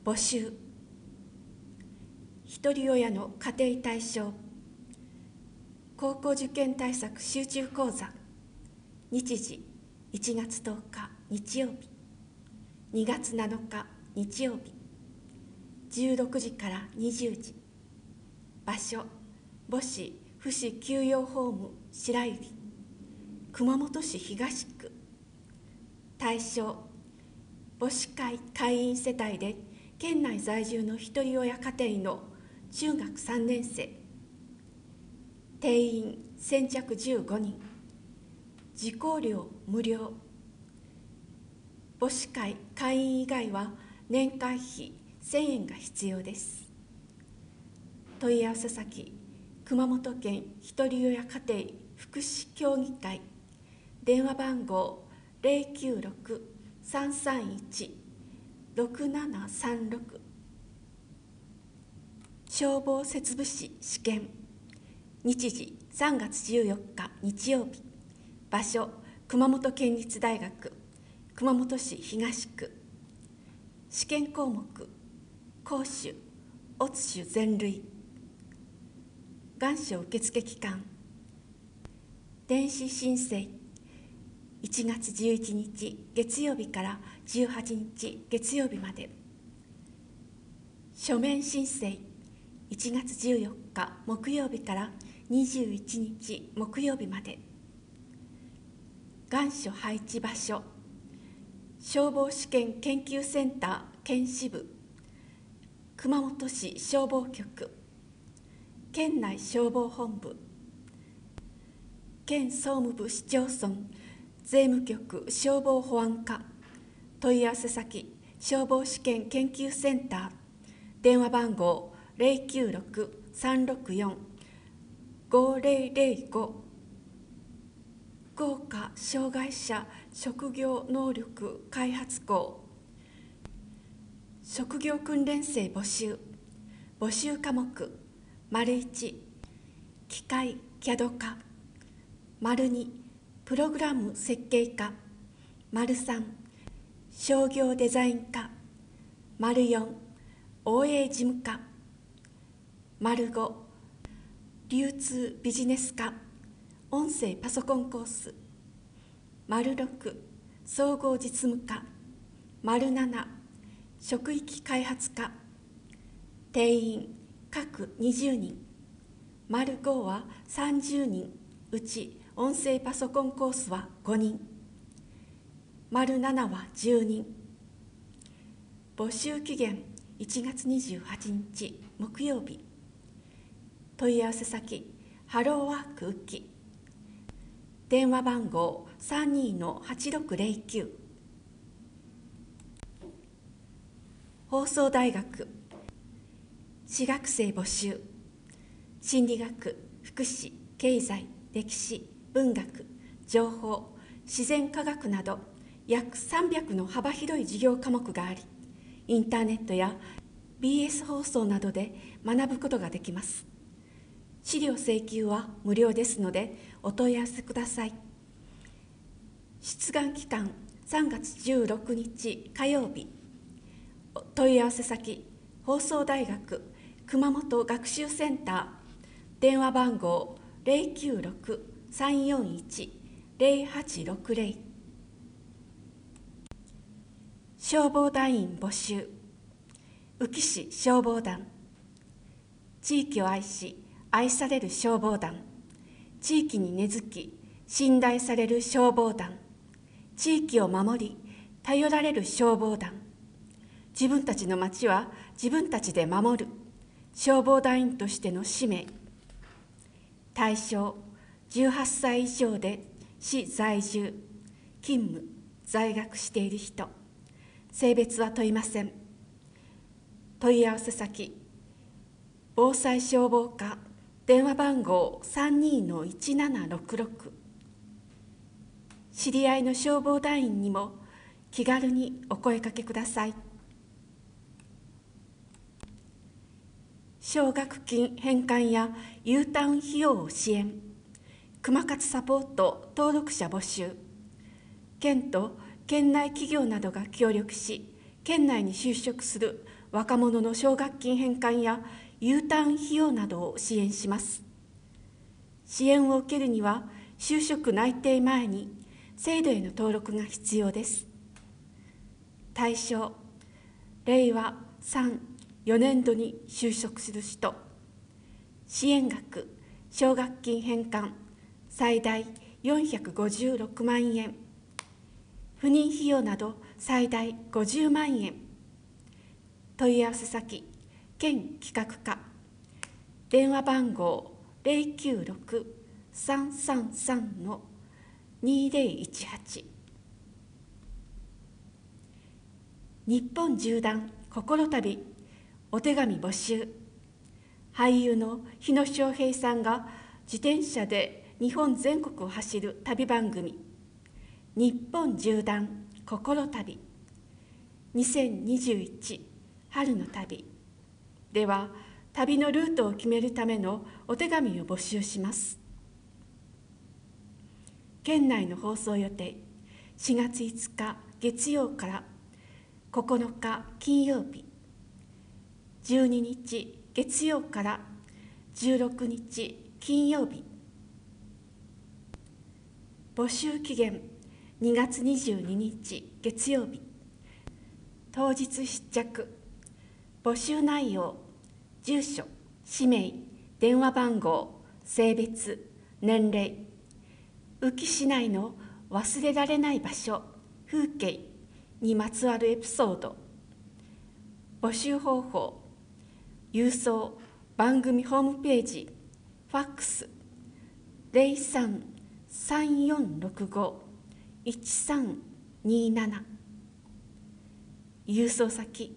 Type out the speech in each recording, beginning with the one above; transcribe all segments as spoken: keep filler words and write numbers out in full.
募集。ひとり親の家庭対象。高校受験対策集中講座。日時いちがつとおか日曜日、にがつなのか日曜日、じゅうろくじからにじゅうじ。場所、母子父子休養ホーム白百合、熊本市東区。対象、母子会会員世帯で県内在住のひとり親家庭の中学さんねんせい。定員先着じゅうごにん。受講料無料。母子会会員以外は年会費せんえんが必要です。問い合わせ先、熊本県ひとり親家庭福祉協議会。電話番号 ゼロきゅうろく さんさんいち ろくななさんろく。消防設備士試験。日時さんがつじゅうよっか日曜日。場所、熊本県立大学熊本市東区。試験項目、講習、オツ種全類。願書受付期間、電子申請いちがつじゅういちにち月曜日からじゅうはちにち月曜日まで。書面申請いちがつじゅうよっか木曜日からにじゅういちにち木曜日まで。願書配置場所、消防試験研究センター県支部、熊本市消防局、県内消防本部、県総務部市町村税務局消防保安課。問い合わせ先、消防試験研究センター。電話番号 ゼロきゅうろく さんろくよん ごゼロゼロご。豪華障害者職業能力開発校。職業訓練生募集。募集科目、丸いち、機械 キャド 科。丸に、プログラム設計科。丸さん、商業デザイン科。丸よん、応援事務科。丸ご、流通ビジネス科音声パソコンコース。丸ろく、総合実務科。丸なな、職域開発科。定員各にじゅうにん。丸ごはさんじゅうにん、うち音声パソコンコースはごにん。丸ななはじゅうにん。募集期限いちがつにじゅうはちにち木曜日。問い合わせ先、ハローワークウキ。電話番号 さんにーはちろくゼロきゅう。放送大学私学生募集。心理学、福祉、経済、歴史、文学、情報、自然科学など約さんびゃくの幅広い授業科目があり、インターネットや ビーエス 放送などで学ぶことができます。資料請求は無料ですのでお問い合わせください。出願期間さんがつじゅうろくにち火曜日。問い合わせ先、放送大学熊本学習センター。電話番号 ゼロきゅうろく さんよんいち ゼロはちろくゼロ。消防団員募集。宇城市消防団。地域を愛し愛される消防団。地域に根付き信頼される消防団。地域を守り頼られる消防団。自分たちの町は自分たちで守る消防団員としての使命。対象、じゅうはっさい以上で市在住、勤務、在学している人。性別は問いません。問い合わせ先、防災消防課。電話番号 さんにーのいちななろくろく。知り合いの消防団員にも気軽にお声かけください。奨学金返還や U ターン費用を支援。熊活サポート登録者募集。県と県内企業などが協力し、県内に就職する若者の奨学金返還や U ターン費用などを支援します。支援を受けるには、就職内定前に制度への登録が必要です。対象、れいわさん、よねんどに就職する人。支援額、奨学金返還、最大よんひゃくごじゅうろくまんえん。赴任費用など最大ごじゅうまんえん。問い合わせ先、県企画課。電話番号 ゼロきゅうろく さんさんさん にゼロいちはち。日本縦断心旅お手紙募集。俳優の日野翔平さんが自転車で日本全国を走る旅番組、日本縦断心旅にせんにじゅういち春の旅では、旅のルートを決めるためのお手紙を募集します。県内の放送予定、しがついつか月曜からここのか金曜日、じゅうににち月曜からじゅうろくにち金曜日。募集期限にがつにじゅうににち月曜日。当日必着。募集内容、住所、氏名、電話番号、性別、年齢、宇城市内の忘れられない場所、風景にまつわるエピソード。募集方法、郵送、番組ホームページ、ファックス ゼロさん さんよんろくご いちさんになな。郵送先、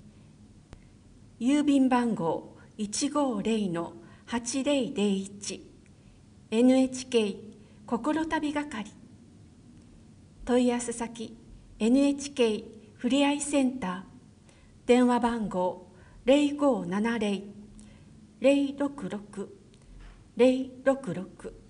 郵便番号 いちごゼロ はちゼロゼロいち エヌエイチケー 心旅係。問い合わせ先、エヌエイチケー ふれあいセンター。電話番号 ゼロごななゼロ ゼロろくろく ゼロろくろく